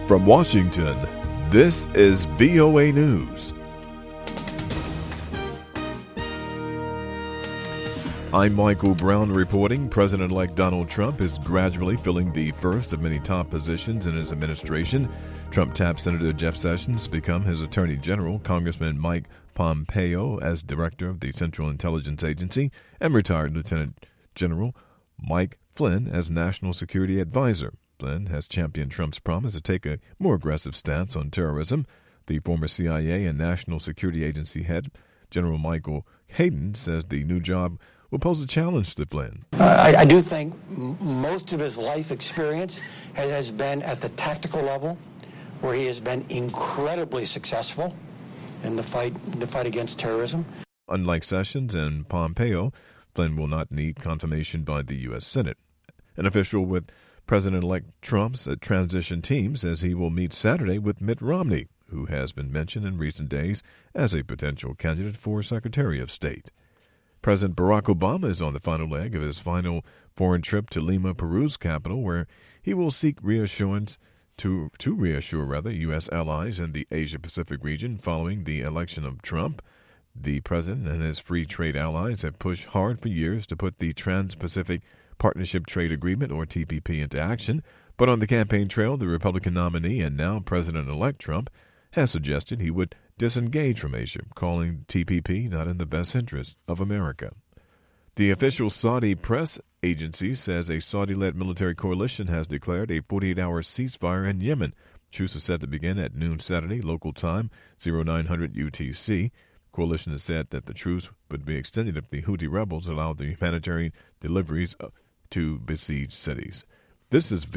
From Washington, this is VOA News. I'm Michael Brown reporting. President-elect Donald Trump is gradually filling the first of many top positions in his administration. Trump tapped Senator Jeff Sessions to become his Attorney General, Congressman Mike Pompeo as Director of the Central Intelligence Agency, and retired Lieutenant General Mike Flynn as National Security Advisor. Flynn has championed Trump's promise to take a more aggressive stance on terrorism. The former CIA and National Security Agency head, General Michael Hayden, says the new job will pose a challenge to Flynn. I do think most of his life experience has been at the tactical level, where he has been incredibly successful in the fight against terrorism. Unlike Sessions and Pompeo, Flynn will not need confirmation by the U.S. Senate. An official with President-elect Trump's transition team says he will meet Saturday with Mitt Romney, who has been mentioned in recent days as a potential candidate for Secretary of State. President Barack Obama is on the final leg of his final foreign trip to Lima, Peru's capital, where he will seek reassurance to reassure U.S. allies in the Asia-Pacific region following the election of Trump. The president and his free trade allies have pushed hard for years to put the Trans-Pacific Partnership Trade Agreement, or TPP, into action, but on the campaign trail, the Republican nominee and now President-elect Trump has suggested he would disengage from Asia, calling TPP not in the best interest of America. The official Saudi press agency says a Saudi-led military coalition has declared a 48-hour ceasefire in Yemen. Truce is set to begin at noon Saturday, local time, 0900 UTC. Coalition has said that the truce would be extended if the Houthi rebels allowed the humanitarian deliveries to besieged cities. This is